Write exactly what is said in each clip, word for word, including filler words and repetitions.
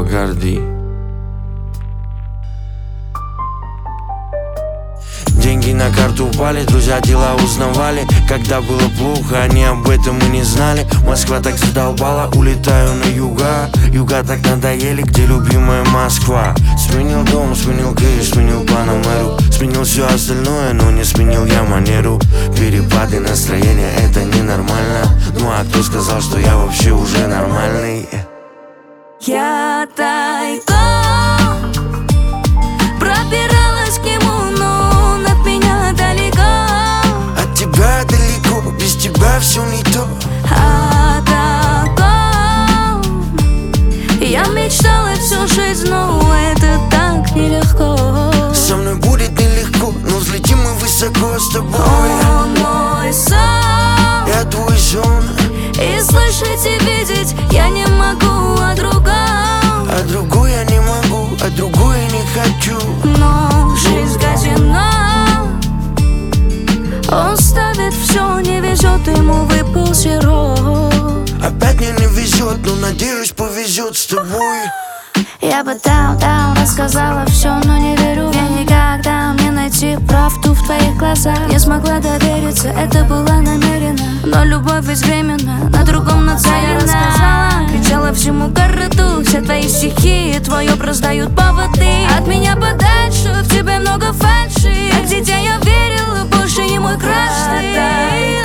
Бакарди. Деньги на карту упали, друзья дела узнавали. Когда было плохо, они об этом и не знали. Москва так задолбала, улетаю на юга. Юга так надоели, где любимая Москва. Сменил дом, сменил кэш, сменил Панамеру. Сменил все остальное, но не сменил я манеру. Перепады настроения, это ненормально. Ну а кто сказал, что я вообще уже нормальный? Я тайком пробиралась к нему, но он от меня далеко. От тебя далеко, без тебя все не то. О таком я мечтала всю жизнь, но это так нелегко. Со мной будет нелегко, но взлетим мы высоко с тобой. Он мой сон, Я твой сон, и слышать и видеть я не могу о другом. а другой я не могу, а другой я не хочу. Но жизнь казино, он ставит все, не везет, ему выпал сироп. Опять мне не везет, но надеюсь повезет с тобой. Я бы там, там рассказала все, но не верю. Я никогда мне найти правду в твоих глазах. Не смогла довериться, это было намеренно. Но любовь ведь временно, на другом нацелена. Я рассказала, кричала всему городу. Все твои стихи, твой образ дают поводы. От меня подальше, в тебе много фальши. Как дитя я верила, больше не мой краш ты.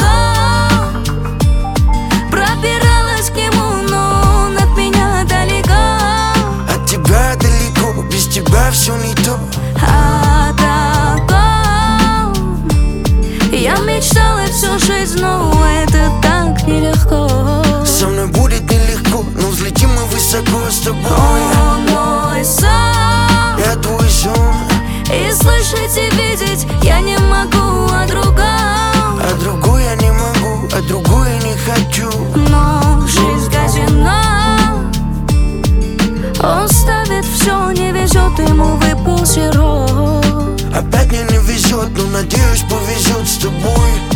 Пробиралась к нему, но он от меня далеко. От тебя далеко, без тебя все не то. О таком я мечтала всю жизнь, но это так нелегко. Со мной будет нелегко, но взлетим мы высоко с тобой. Он мой сон, Я твой сон, и слышать и видеть я не могу о другом. а другой я не могу, а другой я не хочу. Но жизнь казино, он ставит все, не везет, ему выпал сироп. Опять мне не везет, но надеюсь повезет с тобой.